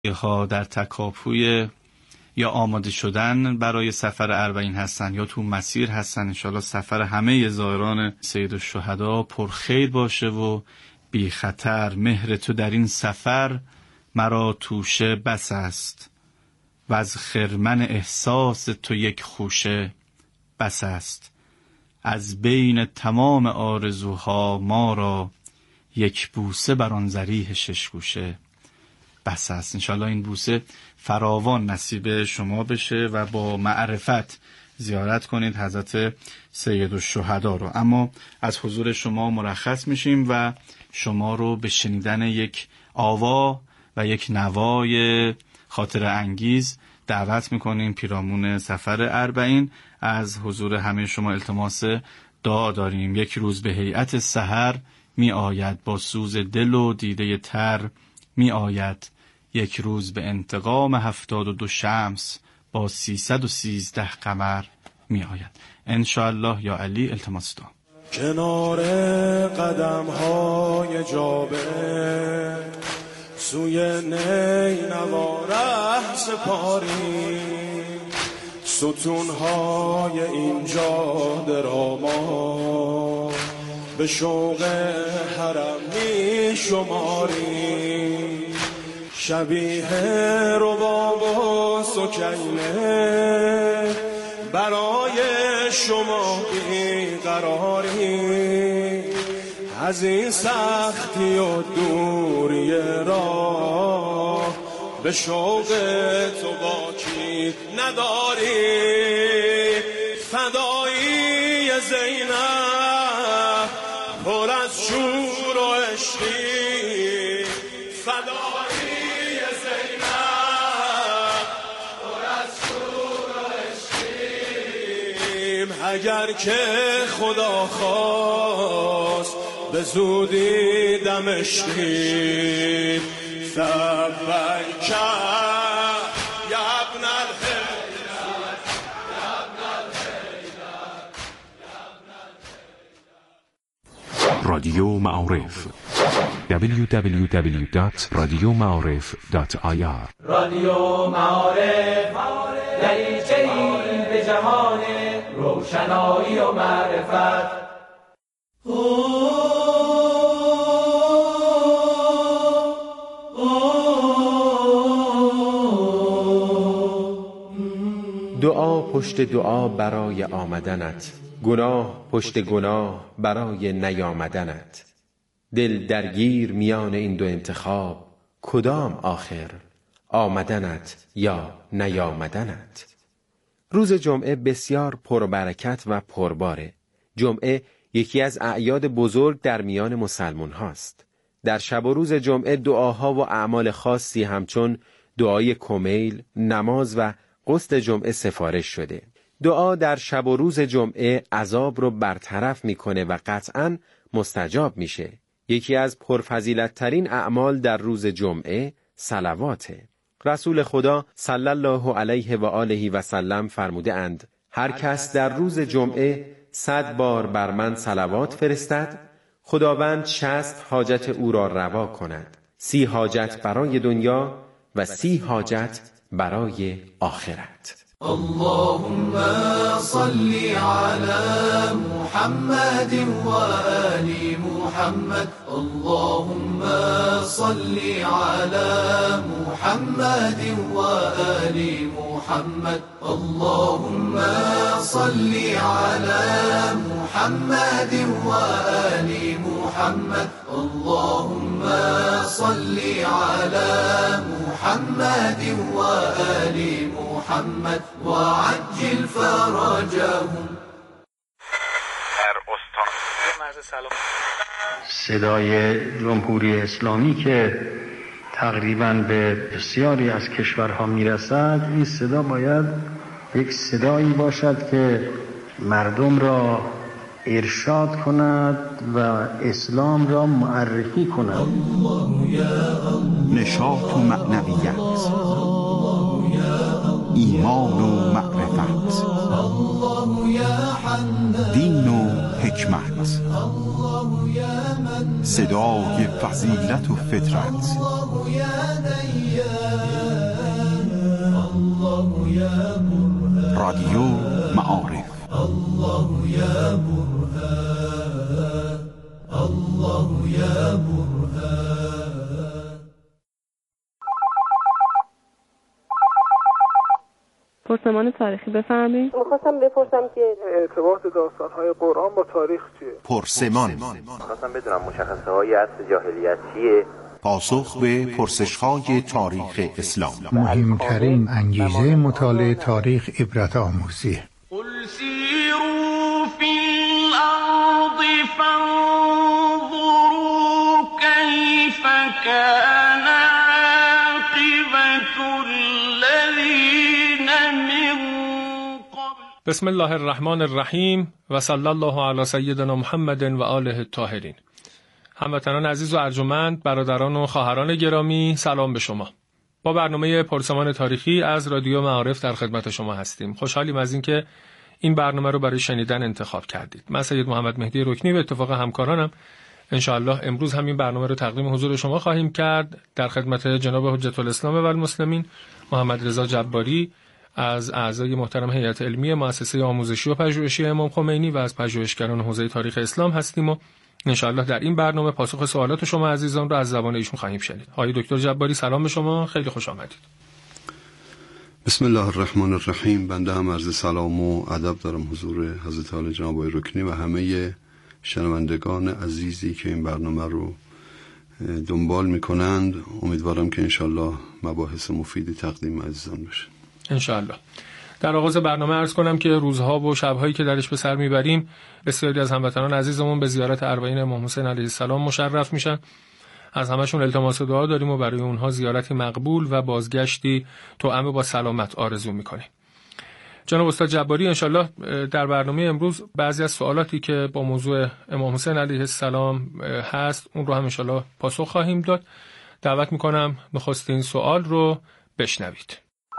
ها در تکاپوی یا آماده شدن برای سفر اربعین هستن یا تو مسیر هستن. انشالله سفر همه زائران سید الشهدا پرخیر باشه و بی خطر. مهر تو در این سفر مرا توشه بس است و از خرمن احساس تو یک خوشه بس است. از بین تمام آرزوها ما را یک بوسه بر آن ضریح شش گوشه بس است. انشالله این بوسه فراوان نصیب شما بشه و با معرفت زیارت کنید حضرت سید الشهدا رو. اما از حضور شما مرخص میشیم و شما رو به شنیدن یک آوا و یک نوای خاطر انگیز دعوت میکنیم. پیرامون سفر اربعین از حضور همه شما التماس دعا داریم. یک روز به هیئت سحر می آید، با سوز دل و دیده تر می آید. یک روز به انتقام 72 شمس با 313 قمر می آید. انشاءالله یا علی. التماس دعا. کنار قدم های جابه سوی نینوا ره سپاری، ستون های این جاده را ما به شوق حرم می شماری. شبیه رباب و سکینه برای شما بیقراری، از این سختی و دوری راه به شوق تو باکی نداری. فدایی زینب پر از شور و عشقی، فدایی زینب پر از شور و عشقیم. اگر که خدا خواست به زودی دمشقیم. لبیک یا ابن الحیدر، یا ابن الحیدر. رادیو معارف www.radiomعارف.ir. رادیو معارف دریچه‌ای به جهان روشنایی و معرفت. دعا پشت دعا برای آمدنت، گناه پشت گناه برای نیامدنت. دل درگیر میان این دو انتخاب، کدام آخر؟ آمدنت یا نیامدنت؟ روز جمعه بسیار پربرکت و پرباره. جمعه یکی از اعیاد بزرگ در میان مسلمان هاست. در شب و روز جمعه دعاها و اعمال خاصی همچون دعای کمیل، نماز و غسل جمعه سفارش شده. دعا در شب و روز جمعه عذاب رو برطرف میکنه و قطعاً مستجاب میشه. یکی از پرفضیلت ترین اعمال در روز جمعه صلواته. رسول خدا صلی الله علیه و آله و سلم فرموده اند: هر کس در روز جمعه 100 بار بر من صلوات فرستد، خداوند 60 حاجت او را روا کند، 30 حاجت برای دنیا و 30 حاجت برای آخرت. اللهم صل على محمد وآل محمد. اللهم صل على محمد وآل محمد. اللهم صل على محمد وآل محمد. اللهم صل على محمد وآل محمد وعجل فرجهم. صدای جمهوری اسلامی که تقریباً به بسیاری از کشورها میرسد، این صدا باید یک صدایی باشد که مردم را ارشاد کند و اسلام را معرفی کند. نشاط و معنویت، ایمان و معرفت، دین و حکمت. صدای فضیلت و فطرت. رادیو معارف. پرسمان تاریخی بفرمایید. می‌خواستم بپرسم که ارتباط داستان‌های قرآن با تاریخ چیه؟ پرسمان. می‌خواستم بدونم مشخصه‌های عصر جاهلیت چیه؟ پاسخ به پرسش‌های تاریخ اسلام. مهمترین انگیزه مطالعه تاریخ عبرت آموزیه. قل سیروا فی الارض فانظروا کیف کان عاقبة الذین من قبل. بسم الله الرحمن الرحیم و صلی الله علی سیدنا محمد و آله الطاهرین. هموطنان عزیز و ارجمند، برادران و خواهران گرامی، سلام به شما. با برنامه پرسمان تاریخی از رادیو معارف در خدمت شما هستیم. خوشحالیم از اینکه این برنامه رو برای شنیدن انتخاب کردید. من سید محمد مهدی رکنی به اتفاق همکارانم انشاءالله امروز همین برنامه رو تقدیم حضور شما خواهیم کرد. در خدمت جناب حجت الاسلام و المسلمین محمد رضا جباری از اعضای محترم هیئت علمی مؤسسه آموزشی و پژوهشی امام خمینی و از پژوهشگران حوزه تاریخ اسلام هستیم و انشاءالله در این برنامه پاسخ سوالات شما عزیزان رو از زبان ایشون خواهیم شنید. آقای دکتر جباری سلام به شما، خیلی خوش آمدید. بسم الله الرحمن الرحیم. بنده هم عرض سلام و ادب دارم حضور حضرت عالی جناب آقای رکنی و همه شنوندگان عزیزی که این برنامه رو دنبال میکنند. امیدوارم که انشاءالله مباحث مفیدی تقدیم عزیزان بشه انشاءالله. در آغاز برنامه عرض کنم که روزها و شب‌هایی که درش به سر میبریم بسیاری از هموطنان عزیزمون به زیارت اربعین امام حسین علیه السلام مشرف میشن. از همشون التماس دعا داریم و برای اونها زیارتی مقبول و بازگشتی توأم با سلامت آرزو میکنیم. جناب استاد جباری انشالله در برنامه امروز بعضی از سوالاتی که با موضوع امام حسین علیه السلام هست اون رو هم انشالله پاسخ خواهیم داد. دعوت میکنم نخستین سوال رو بشنوید.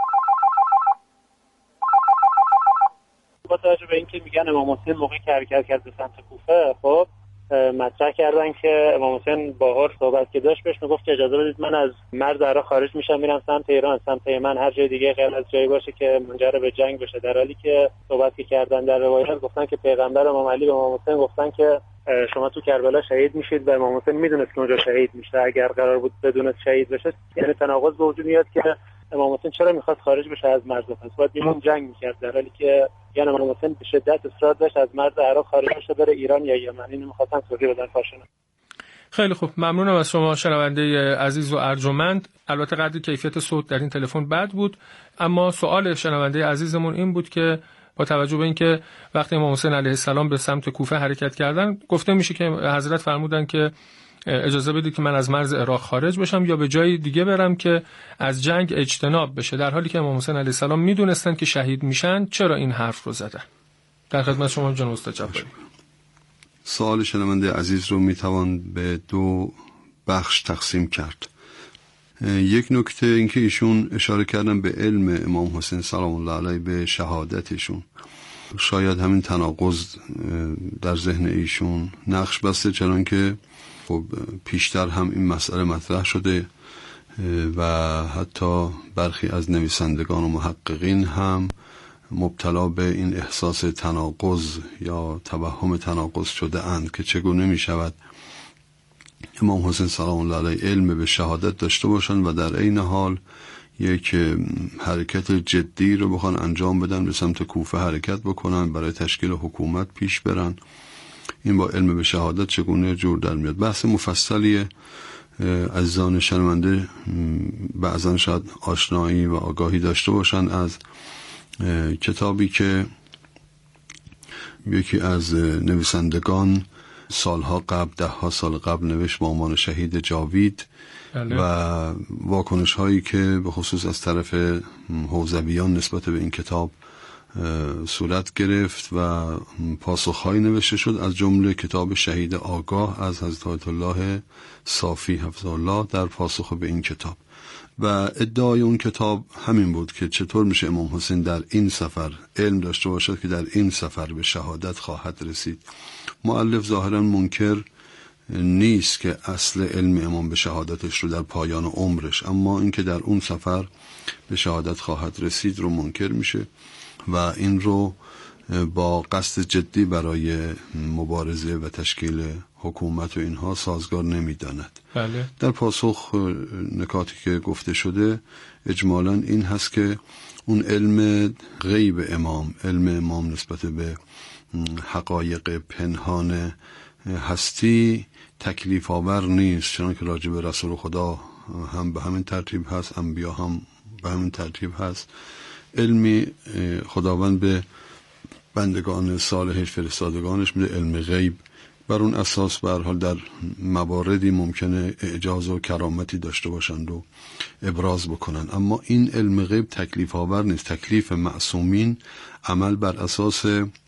با توجه به اینکه میگن امام حسین موقعی که حرکت کرد به سمت کوفه، خب مطرح کردن که امام حسین با هر صحبت که داشت بهش میگفت که اجازه بدید من از مرز عراق خارج میشم میرم سمت ایران، سمت یمن، هر جای دیگه غیر از جایی باشه که منجر به جنگ بشه. در حالی که صحبتی کردن در روایت گفتن که پیغمبر امام علی به امام حسین گفتن که شما تو کربلا شهید میشید و امام حسین میدونست که اونجا شهید میشه. اگر قرار بود بدون شهید بشه یعنی تناقض به وجود میاد که امام حسین چرا میخواست خارج بشه از مرز، پس باید بیرون جنگ میکرد، در حالی که یعنی امام حسین به شدت اصرار داشت از مرز عراق خارج بشه بره ایران یا یمن. اینو میخواستن توضیح بدن کارشون. خیلی خوب، ممنونم از شما شنونده عزیز و ارجمند. البته قدری کیفیت صوت در این تلفن بد بود، اما سوال شنونده عزیزمون این بود که با توجه به اینکه وقتی امام حسین علیه السلام به سمت کوفه حرکت کردن گفته میشه که حضرت فرمودن که اجازه بدید که من از مرز عراق خارج بشم یا به جای دیگه برم که از جنگ اجتناب بشه، در حالی که امام حسین علیه السلام میدونستن که شهید میشن. چرا این حرف رو زدن؟ در خدمت شما جناب استاد جباری. سوال شنونده عزیز رو میتوان به دو بخش تقسیم کرد. یک نکته این که ایشون اشاره کردن به علم امام حسین سلام الله علیه، به شهادتشون. شاید همین تناقض در ذهن ایشون نقش بسته، چون که خب پیشتر هم این مسئله مطرح شده و حتی برخی از نویسندگان و محققین هم مبتلا به این احساس تناقض یا توهم تناقض شده اند که چگونه می شود امام حسین سلام الله علیه علم به شهادت داشته باشند و در عین حال یک حرکت جدی رو بخوان انجام بدن، به سمت کوفه حرکت بکنن، برای تشکیل حکومت پیش برن. این با علم به شهادت چگونه جور در میاد؟ بحث مفصلیه. عزیزان شنونده بعضا شاید آشنایی و آگاهی داشته باشن از کتابی که یکی از نویسندگان سالها قبل، 10 سال قبل نوشت با عنوان شهید جاوید و واکنش هایی که به خصوص از طرف حوزویان نسبت به این کتاب صورت گرفت و پاسخهایی نوشته شد، از جمله کتاب شهید آگاه از حضرت آیت الله صافی حفظه الله در پاسخ به این کتاب. و ادعای اون کتاب همین بود که چطور میشه امام حسین در این سفر علم داشته باشد که در این سفر به شهادت خواهد رسید. مؤلف ظاهرا منکر نیست که اصل علم امام به شهادتش رو در پایان عمرش، اما اینکه در اون سفر به شهادت خواهد رسید رو منکر میشه و این رو با قصد جدی برای مبارزه و تشکیل حکومت و اینها سازگار نمیداند. بله. در پاسخ نکاتی که گفته شده اجمالاً این هست که اون علم غیب امام، علم امام نسبت به حقایق پنهان هستی تکلیف آور نیست، چون که راجع به رسول خدا هم به همین ترتیب هست، انبیا هم به همین ترتیب هست. علمی خداوند به بندگان صالحش فرستادگانش میده، علم غیب. بر اون اساس به هر حال در مواردی ممکنه اعجاز و کرامتی داشته باشند و ابراز بکنن، اما این علم غیب تکلیف آور نیست. تکلیف معصومین عمل بر اساس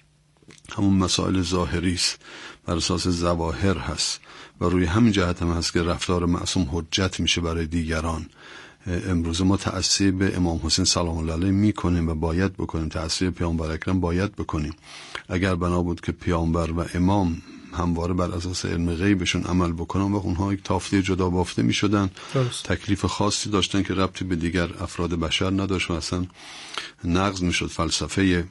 همون مسائل ظاهری است، بر اساس ظواهر هست و روی همین جهت هم هست که رفتار معصوم حجت میشه برای دیگران. امروز ما تأسی به امام حسین سلام الله علیه میکنیم و باید بکنیم، تأسی پیامبر اکرم باید بکنیم. اگر بنا بود که پیامبر و امام همواره بر اساس علم غیبشون عمل بکنن و اونها یک تافته جدا بافته میشدن، تکلیف خاصی داشتن که ربطی به دیگر افراد بشر نداشت و اصلا نقض میشد فلسفه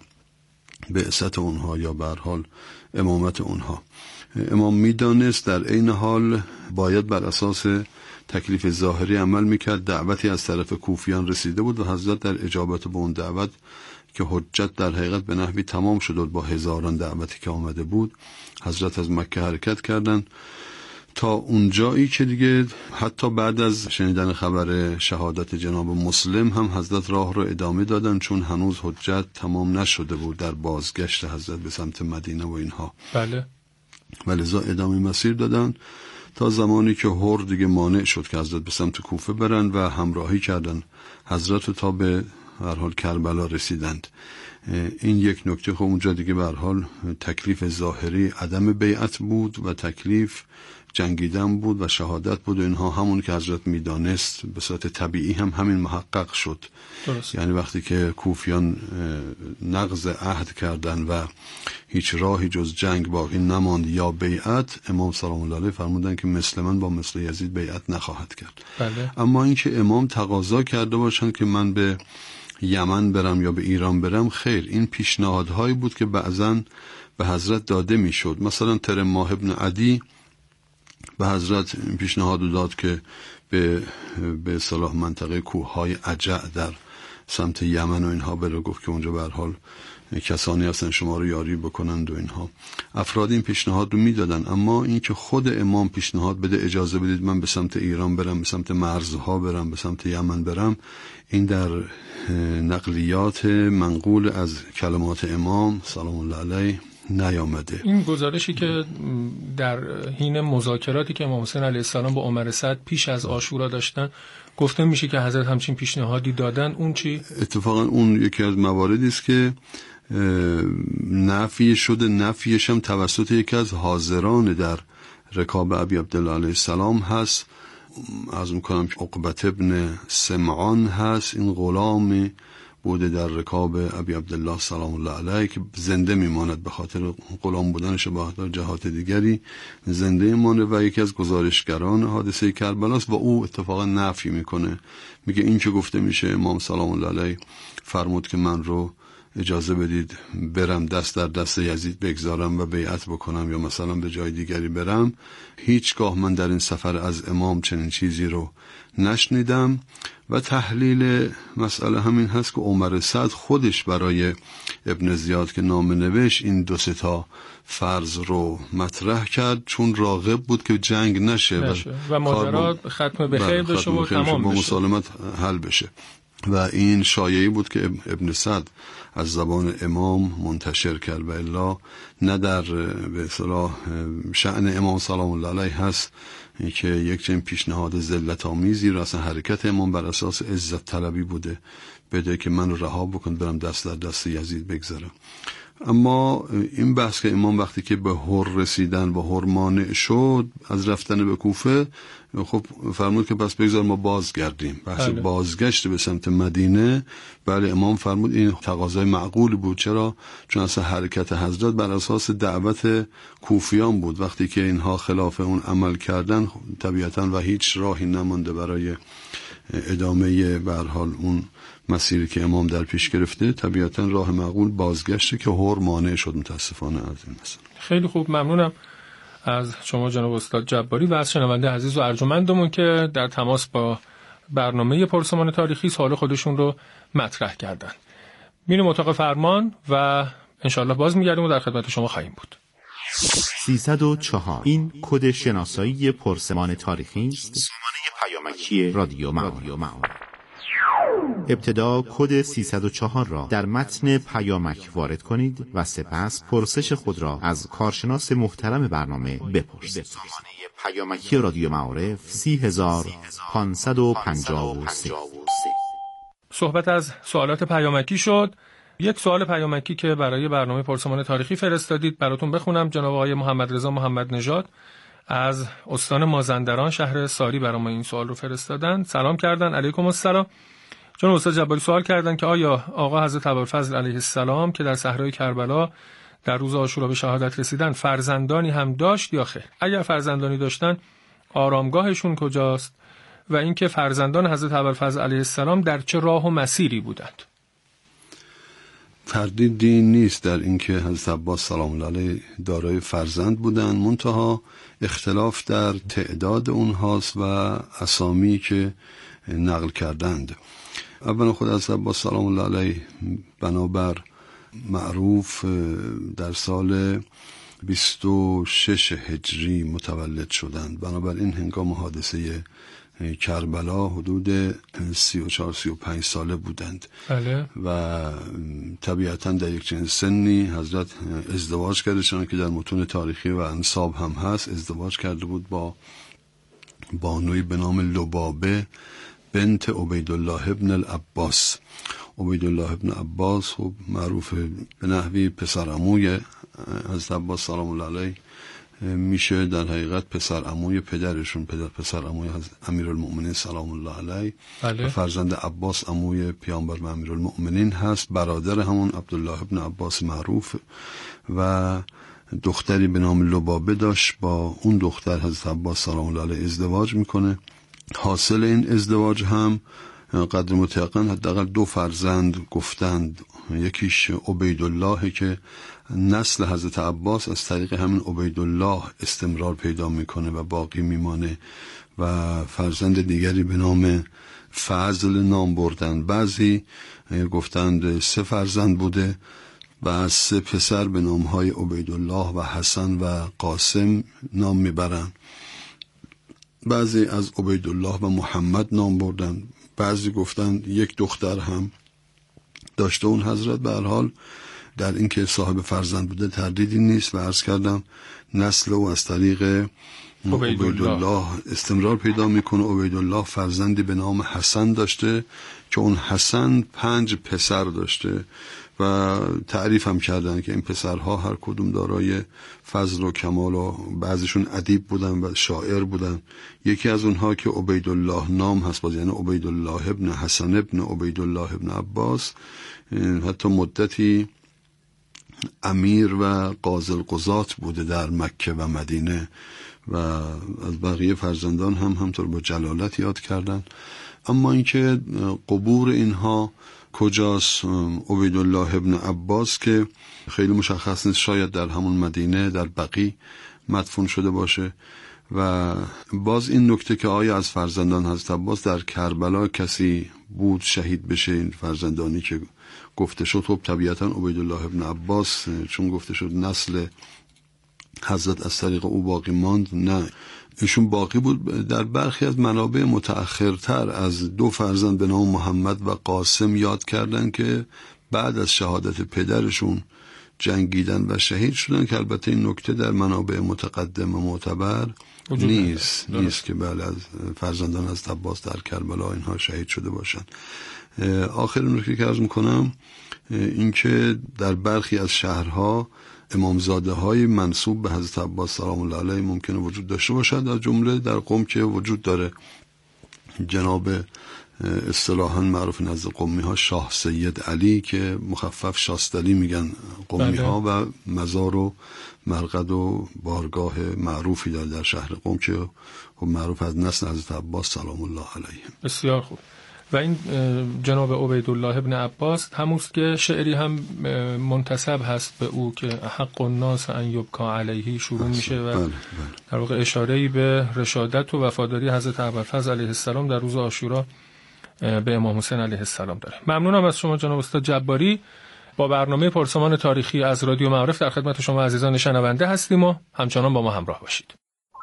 بعثت اونها یا به هر حال امامت اونها. امام میدانست در عین حال باید بر اساس تکلیف ظاهری عمل میکرد. دعوتی از طرف کوفیان رسیده بود و حضرت در اجابت به اون دعوت که حجت در حقیقت به نحوی تمام شد با هزاران دعوتی که آمده بود، حضرت از مکه حرکت کردند تا اونجایی که دیگه حتی بعد از شنیدن خبر شهادت جناب مسلم هم حضرت راه رو ادامه دادن، چون هنوز حجت تمام نشده بود در بازگشت حضرت به سمت مدینه و اینها. بله. ولذا ادامه مسیر دادن تا زمانی که هر دیگه مانع شد که حضرت به سمت کوفه برن و همراهی کردن حضرت تا به هر حال کربلا رسیدند. این یک نکته. خب اونجا دیگه به هر حال تکلیف ظاهری عدم بیعت بود و تکلیف جنگیدن بود و شهادت بود و اینها همون که حضرت میدانست به صورت طبیعی هم همین محقق شد. درست. یعنی وقتی که کوفیان نقض عهد کردن و هیچ راهی جز جنگ باقی نماند یا بیعت، امام سلام الله علیه فرمودن که مثل من با مثل یزید بیعت نخواهد کرد. بله. اما اینکه امام تقاضا کرده باشند که من به یمن برم یا به ایران برم، خیر، این پیشنهادهایی بود که بعضاً به حضرت داده میشد. مثلا ترماه ابن عدی به حضرت پیشنهاد داد که به صلاح منطقه کوههای عجع در سمت یمن و اینها بره، گفت که اونجا به هر حال کسانی هستن شما رو یاری بکنند و اینها. افراد این پیشنهاد رو میدادن، اما این که خود امام پیشنهاد بده اجازه بدید من به سمت ایران برم، به سمت مرزها برم، به سمت یمن برم، این در نقلیات منقول از کلمات امام سلام الله علیه نیامده. این گزارشی که در حین مذاکراتی که امام حسین علیه السلام با عمر سعد پیش از عاشورا داشتن گفته میشه که حضرت همچین پیشنهادی دادن، اون چی؟ اتفاقا اون یکی از مواردی است که نفی شده، نفیش هم توسط یکی از حاضران در رکاب ابی عبدالله علیه السلام هست. از میکنم که عقبت ابن سمعان هست، این غلام بوده در رکاب ابی عبدالله سلام الله علیه که زنده میماند، به خاطر غلام بودنش با جهات دیگری زنده میماند و یکی از گزارشگران حادثه کربلاست و او اتفاقا نفی میکنه، میگه این که گفته میشه امام سلام الله علیه فرمود که من رو اجازه بدید برم دست در دست یزید بگذارم و بیعت بکنم یا مثلا به جای دیگری برم، هیچگاه من در این سفر از امام چنین چیزی رو نشنیدم. و تحلیل مسئله همین هست که عمر سعد خودش برای ابن زیاد که نامه نوشت این 2-3 تا فرض رو مطرح کرد، چون راغب بود که جنگ نشه و ماجرا ختم به خیر بشه و تمام بشه، مسالمت حل بشه. و این شایعی بود که ابن سعد از زبان امام منتشر کرد و الا نه در به اصطلاح شأن امام سلام الله علیه هست که یک چنین پیشنهاد ذلت آمیزی را، اصلا حرکت امام بر اساس عزت طلبی بوده، بده که من رو رها بکن برم دست در دست یزید بگذارم. اما این بحث که امام وقتی که به هر رسیدن و هر مانع شد از رفتن به کوفه، خب فرمود که پس بگذار ما بازگردیم. بحث بازگشت به سمت مدینه، بله امام فرمود این تقاضای معقول بود. چرا؟ چون اصلا حرکت حضرت بر اساس دعوت کوفیان بود. وقتی که اینها خلاف اون عمل کردن طبیعتاً و هیچ راهی نمانده برای ادامه به هر حال اون مسیری که امام در پیش گرفته، طبیعتاً راه معقول بازگشته که هر مانع شد متاسفانه از این مسئله. خیلی خوب، ممنونم از شما جناب استاد جباری و از شنونده عزیز و ارجمندمون که در تماس با برنامه پرسمان تاریخی سوال خودشون رو مطرح کردن. میریم اتاق فرمان و انشالله باز میگردیم و در خدمت شما خواهیم بود. 304 این کد شناسایی پرسمان تاریخی است. سامانه پیامکی رادیو معارف. ابتدا کد 304 را در متن پیامک وارد کنید و سپس پرسش خود را از کارشناس محترم برنامه بپرسید. سامانه پیامکی رادیو معارف 30553. صحبت از سوالات پیامکی شد. یک سوال پیامکی که برای برنامه پرسمان تاریخی فرستادید براتون بخونم. جناب آقای محمد رضا محمد نژاد از استان مازندران شهر ساری برای ما این سوال رو فرستادن. سلام کردن. علیکم السلام. جناب استاد جباری سوال کردن که آیا آقا حضرت ابوالفضل علیه السلام که در صحرای کربلا در روز عاشورا به شهادت رسیدن فرزندانی هم داشت یا خیر؟ اگر فرزندانی داشتن آرامگاهشون کجاست؟ و اینکه فرزندان حضرت ابوالفضل علیه السلام در چه راه و مسیری بودند؟ تردیدی نیست در اینکه حضرت عباس سلام الله علیه دارای فرزند بودند، منتها اختلاف در تعداد اونهاست و اسامی که نقل کردند. اولا خود حضرت عباس سلام الله علیه بنابر معروف در سال 26 هجری متولد شدند. بنابراین هنگام حادثه کربلا حدود 34-35 ساله بودند. بله. و طبیعتاً در یک چنین سنی حضرت ازدواج کرده، چون که در متون تاریخی و انساب هم هست. ازدواج کرده بود با بانوی به نام لبابه بنت عبیدالله ابن العباس. عبیدالله ابن عباس خب معروف به نحوی پسر عموی حضرت عباس سلام الله علیه میشه، در حقیقت پسر عموی پدرشون، پسر عموی امیرالمؤمنین سلام الله علیه. بله. و فرزند عباس عموی پیامبر و امیرالمؤمنین هست، برادر همون عبدالله ابن عباس معروف. و دختری به نام لبابه داشت، با اون دختر حضرت عباس سلام الله علیه ازدواج میکنه. حاصل این ازدواج هم قدر متیقن حداقل 2 فرزند گفتند. یکیش عبیدالله که نسل حضرت عباس از طریق همین عبیدالله استمرار پیدا میکنه و باقی میمانه، و فرزند دیگری به نام فضل نام بردن. بعضی گفتند 3 فرزند بوده و از 3 پسر به نامهای عبیدالله و حسن و قاسم نام میبرن. بعضی از عبیدالله و محمد نام بردن. بعضی گفتند 1 دختر هم داشته اون حضرت. به هر حال در اینکه صاحب فرزند بوده تردیدی نیست و عرض کردم نسل او از طریق عبیدالله استمرار پیدا میکنه. عبیدالله فرزندی به نام حسن داشته که اون حسن 5 پسر داشته و تعریف هم کردن که این پسرها هر کدوم دارای فضل و کمال و بعضیشون ادیب بودن و شاعر بودن. یکی از اونها که عبیدالله نام هست باز، یعنی عبیدالله ابن حسن ابن عبیدالله ابن عباس، حتی مدتی امیر و قاضی القضات بوده در مکه و مدینه و از بقیه فرزندان هم همطور با جلالت یاد کردن. اما اینکه قبور اینها کجاست، عبیدالله ابن عباس که خیلی مشخص نیست، شاید در همون مدینه در بقیع مدفون شده باشه. و باز این نکته که آیا از فرزندان حضرت عباس در کربلا کسی بود شهید بشه، این فرزندانی که گفته شد، خب طبیعتا عبیدالله ابن عباس چون گفته شد نسل حضرت از طریق او باقی ماند، نه، ایشون باقی بود. در برخی از منابع متأخرتر از 2 فرزند به نام محمد و قاسم یاد کردن که بعد از شهادت پدرشون جنگیدن و شهید شدن، که البته این نکته در منابع متقدم و معتبر نیست که بله از فرزندان از عباس در کربلا اینها شهید شده باشن. آخر نکته که عرض میکنم اینکه در برخی از شهرها امامزاده های منسوب به حضرت عباس سلام الله علیه ممکنه وجود داشته باشد، از جمله در قم که وجود داره جناب اصطلاحاً معروف نزد قمی ها شاه سید علی که مخفف شاستلی میگن قمی ها و مزار و مرقد و بارگاه معروفی داره در شهر قم که معروف از نسل حضرت عباس سلام الله علیه. بسیار خوب. و این جناب عبیدالله ابن عباس هموست که شعری هم منتسب هست به او که حق الناس ان یبکا علیه شروع میشه و در واقع اشاره‌ای به رشادت و وفاداری حضرت ابوالفضل علیه السلام در روز عاشورا به امام حسین علیه السلام داره. ممنونم از شما جناب استاد جباری. با برنامه پرسمان تاریخی از رادیو معارف در خدمت شما عزیزان شنونده هستیم و همچنان با ما همراه باشید.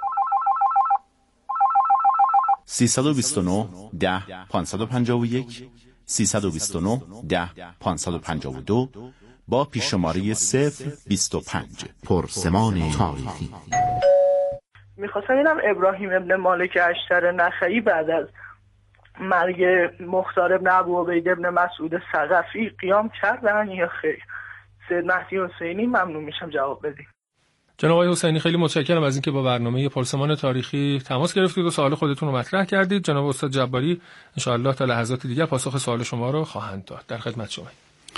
329 10 551 329 10 552 با پیشماره 025 پرسمان تاریخی. میخواستم اینم ابراهیم ابن مالک اشتر نخعی بعد از مرگ مختار ابن ابو عبید ابن مسعود ثقفی قیام کردن یا خیر؟ سید مهدی حسینی ممنون میشم جواب بدید. جناب آقای حسینی خیلی متشکرم از اینکه با برنامه پرسمان تاریخی تماس گرفتید و سوال خودتون رو مطرح کردید. جناب استاد جباری ان شاء الله تا لحظات دیگر پاسخ سوال شما رو خواهند داد. در خدمت شما.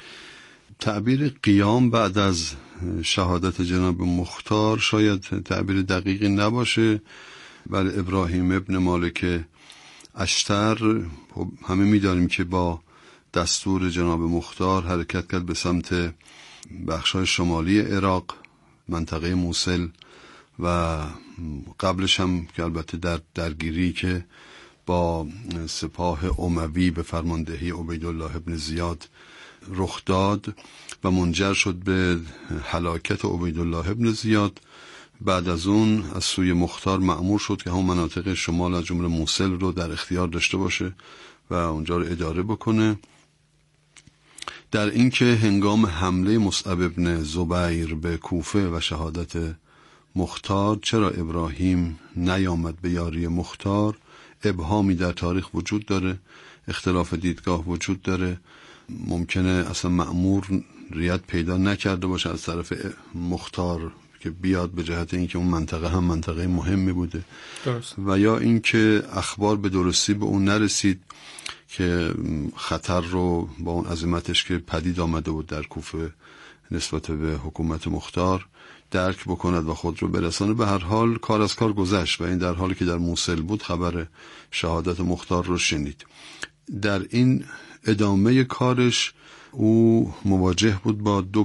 تعبیر قیام بعد از شهادت جناب مختار شاید تعبیر دقیقی نباشه، ولی ابراهیم ابن مالک اشتر همه می‌دانیم که با دستور جناب مختار حرکت کرد به سمت بخش‌های شمالی عراق، منطقه موصل و قبلش هم که البته در درگیری که با سپاه اموی به فرماندهی عبیدالله ابن زیاد رخ داد و منجر شد به هلاکت عبیدالله ابن زیاد. بعد از اون از سوی مختار مأمور شد که هم مناطق شمال از جمله موصل رو در اختیار داشته باشه و اونجا رو اداره بکنه. در اینکه هنگام حمله مصعب ابن زبیر به کوفه و شهادت مختار چرا ابراهیم نیامد به یاری مختار، ابهامی در تاریخ وجود داره، اختلاف دیدگاه وجود داره. ممکنه اصلا مأمور ریت پیدا نکرده باشه از طرف مختار که بیاد به جهت اینکه اون منطقه هم منطقه مهمی بوده درست. و یا اینکه اخبار به درستی به اون نرسید که خطر رو با اون عظمتش که پدید آمده بود در کوفه نسبت به حکومت مختار درک بکند و خود رو برسانه. به هر حال کار از کار گذشت و این در حالی که در موصل بود خبر شهادت مختار رو شنید. در این ادامه کارش او مواجه بود با دو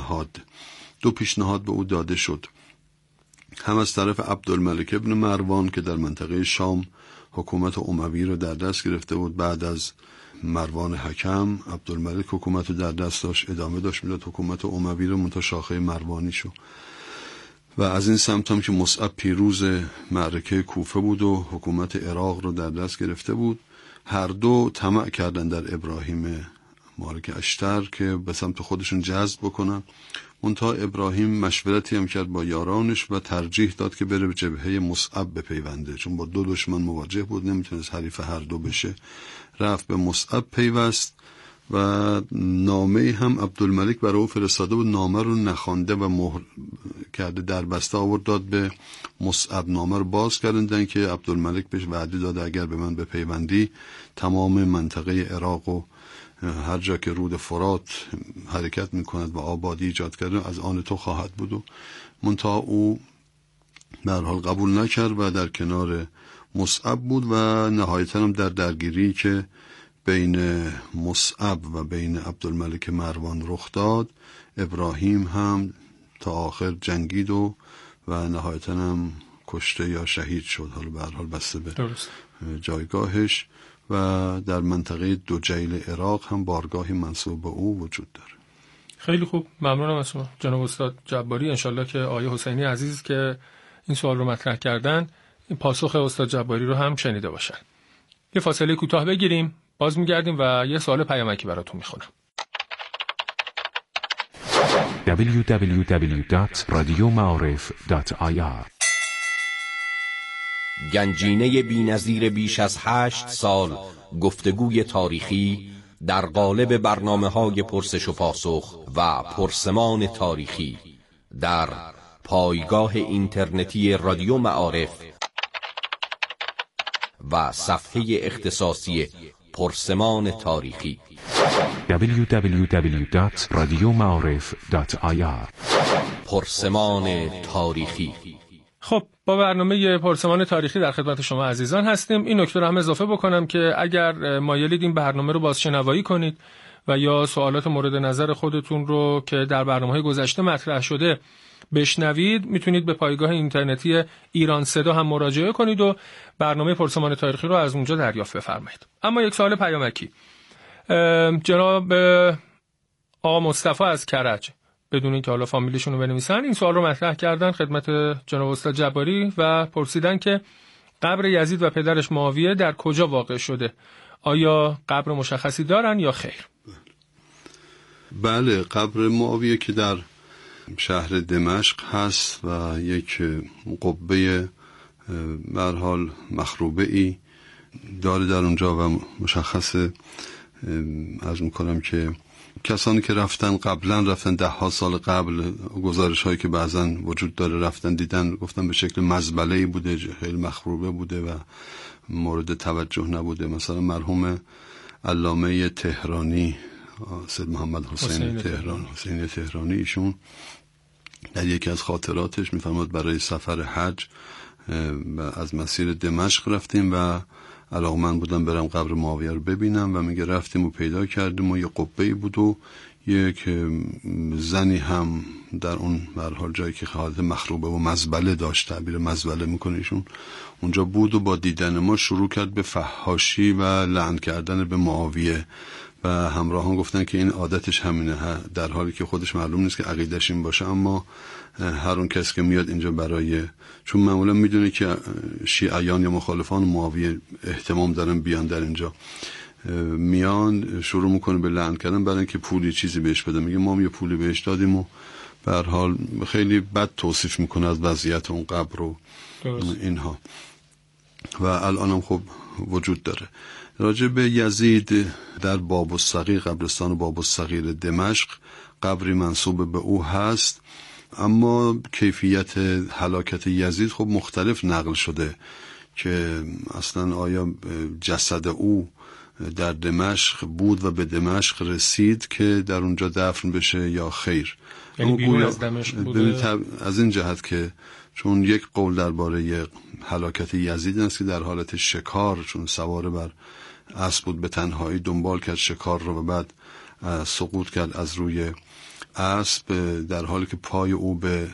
پیشنهاد به او داده شد، هم از طرف عبدالملک ابن مروان که در منطقه شام حکومت اموی رو در دست گرفته بود. بعد از مروان حکم عبدالملک حکومت رو در دست داشت، ادامه داشت میداد حکومت اموی رو منتها شاخه مروانی شو. و از این سمت هم که مصعب پیروز معرکه کوفه بود و حکومت عراق رو در دست گرفته بود. هر دو طمع کردن در ابراهیم مالک اشتر که به سمت خودشون جذب بکنن. منتها ابراهیم مشورتی هم کرد با یارانش و ترجیح داد که بره به جبهه مصعب بپیونده، چون با دو دشمن مواجه بود، نمیتونست حریف هر دو بشه. رفت به مصعب پیوست و نامه هم عبدالملک برای او فرستاده بود، نامه رو نخوانده و مهر کرده در بسته آورد داد به مصعب. نامه رو باز کردن که عبدالملک بهش وعده داده اگر به من بپیوندی تمام منطقه عراق و هر جا که رود فرات حرکت میکند و آبادی ایجاد کرده از آن تو خواهد بود. و منتها او به هر حال قبول نکرد و در کنار مصعب بود و نهایتاً هم در درگیری که بین مصعب و بین عبدالملک مروان رخ داد، ابراهیم هم تا آخر جنگید و نهایتاً هم کشته یا شهید شد، حالا به هر حال بسته به جایگاهش. و در منطقه دوجیل عراق هم بارگاهی منسوب به او وجود داره. خیلی خوب، ممنونم از شما جناب استاد جباری. انشالله که آیه حسینی عزیز که این سوال رو مطرح کردن این پاسخ استاد جباری رو هم شنیده باشن. یه فاصله کوتاه بگیریم، باز میگردیم و یه سوال پیامکی براتون میخونم. www.radiomaarif.ir گنجینه بی‌نظیر بیش از 8 سال گفتگوی تاریخی در قالب برنامه‌های پرسش و پاسخ و پرسمان تاریخی در پایگاه اینترنتی رادیو معارف و صفحه اختصاصی پرسمان تاریخی www.radiomaarif.ir پرسمان تاریخی. خب با برنامه پرسمان تاریخی در خدمت شما عزیزان هستیم. این نکته رو هم اضافه بکنم که اگر مایلید این برنامه رو بازشنوایی کنید و یا سوالات مورد نظر خودتون رو که در برنامه‌های گذشته مطرح شده بشنوید، میتونید به پایگاه اینترنتی ایران صدا هم مراجعه کنید و برنامه پرسمان تاریخی رو از اونجا دریافت بفرمایید. اما یک سوال پیامکی، جناب آقا مصطفی از کرج، بدون اینکه حالا فامیلشون رو بنویسن، این سوال رو مطرح کردن خدمت جناب استاد جباری و پرسیدن که قبر یزید و پدرش معاویه در کجا واقع شده؟ آیا قبر مشخصی دارن یا خیر؟ بله، قبر معاویه که در شهر دمشق هست و یک قبه به هر حال مخروبه ای داره در اونجا و مشخصه. عرض میکنم که کسانی که رفتن قبلا، رفتن 10 سال قبل، گزارش هایی که بعضا وجود داره رفتن دیدن، گفتن به شکل مزبله‌ای بوده، خیلی مخروبه بوده و مورد توجه نبوده. مثلا مرحوم علامه تهرانی، سید محمد حسین تهرانی، ایشون در یکی از خاطراتش میفرماد برای سفر حج از مسیر دمشق رفتیم و علاقمند بودم برم قبر معاویه رو ببینم و میگه رفتیم و پیدا کردیم و یه قبه‌ای بود و یک زنی هم در اون به هر حال جایی که حالت مخروبه و مزبله داشت، تعبیر مزبله میکنه ایشون، اونجا بود و با دیدن ما شروع کرد به فحاشی و لعن کردن به معاویه و همراهان گفتن که این عادتش همینه، در حالی که خودش معلوم نیست که عقیدش این باشه. اما هر اون کس که میاد اینجا برای، چون معمولا میدونه که شیعیان یا مخالفان معاویه اهتمام دارن بیان در اینجا، میان شروع میکنه به لعن کردن برای اینکه پولی چیزی بهش بده. میگه ما یه پولی بهش دادیم و به هر حال خیلی بد توصیف میکنه از وضعیت اون قبر و اینها و الان هم خب وجود داره. راجع به یزید در باب الصغیر، قبرستان باب الصغیر دمشق، قبری منسوب به او هست، اما کیفیت هلاکت یزید خب مختلف نقل شده که اصلا آیا جسد او در دمشق بود و به دمشق رسید که در اونجا دفن بشه یا خیر. یعنی بیرون از دمشق بوده؟ از این جهت که چون یک قول درباره هلاکت یزید است که در حالت شکار، چون سوار بر اسب بود، به تنهایی دنبال کرد شکار رو و بعد سقوط کرد از روی اسب در حالی که پای او به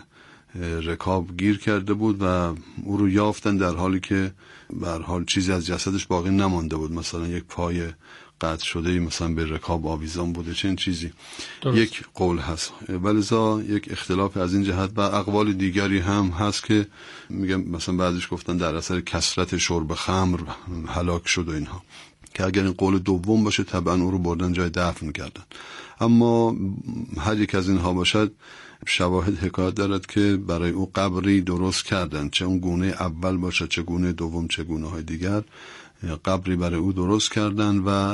رکاب گیر کرده بود و او رو یافتن در حالی که به هر حال چیزی از جسدش باقی نمانده بود، مثلا یک پای قطع شده مثلا به رکاب آویزان بوده، چنین چیزی درست. یک قول هست، ولذا یک اختلاف از این جهت و اقوال دیگری هم هست که میگم مثلا بعضیش گفتن در اثر کثرت شرب خمر هلاک شد و اینها، که اگر این قول دوم باشه طبعا او رو بردن جای دفن کردن. اما هر یک از اینها باشد، شواهد حکایت دارد که برای او قبری درست کردن، چه اون گونه اول باشد چه گونه دوم چه گونه های دیگر، قبری برای او درست کردن و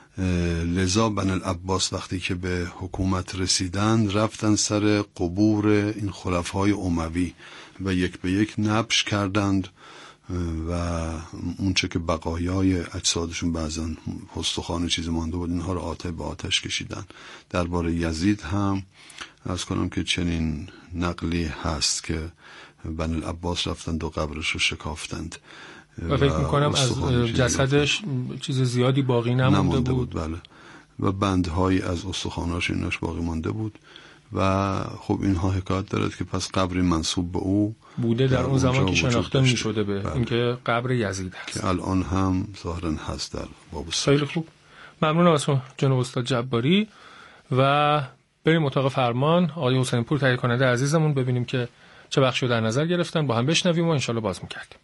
لذا بن العباس وقتی که به حکومت رسیدن رفتن سر قبور این خلفای اموی و یک به یک نبش کردند و اونچه که بقایای اجسادشون بعضا استخوان چیزی مانده بود اینها رو به آتش کشیدن. درباره یزید هم از کنم که چنین نقلی هست که بن العباس رفتند و قبرش رو شکافتند و فکر میکنم از جسدش چیز زیادی باقی نمونده بود. بله، و بندهایی از استخواناش ایناش باقی مانده بود و خب اینها حکایت دارد که پس قبری منسوب به او بوده در اون زمان که شناخته می شده به اینکه قبر یزید هست که الان هم ظاهرا هست در باب الصغیر. خیلی خوب، ممنون از جناب استاد جباری و بریم اتاق فرمان. آقای حسین پور تهیه کننده عزیزمون، ببینیم که چه بخشی رو در نظر گرفتن، با هم بشنویم و انشالله باز می‌کردیم.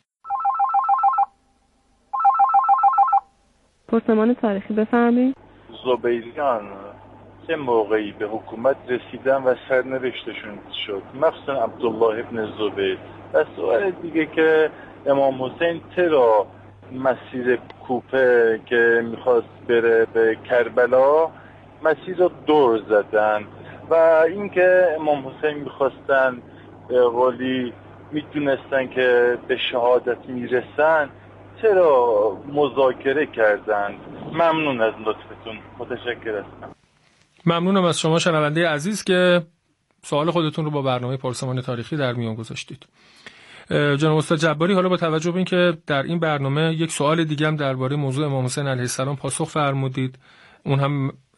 پرسمان تاریخی بفرمایید. زبیریان چه موقعی به حکومت رسیدن و سرنوشتشون شد، مخصوصا عبدالله ابن زبیر؟ و سوال دیگه که امام حسین چرا مسیر کوپه که میخواست بره به کربلا مسیر رو دور زدن و اینکه امام حسین میخواستن به قولی میدونستن که به شهادت میرسن چرا مذاکره کردن؟ ممنون از لطفتون، متشکر هستم. ممنونم از شما شنونده عزیز که سوال خودتون رو با برنامه پرسمان تاریخی در میان گذاشتید. جناب استاد جباری، حالا با توجه به اینکه در این برنامه یک سوال دیگه هم درباره موضوع امام حسین علیه السلام پاسخ فرمودید، اون هم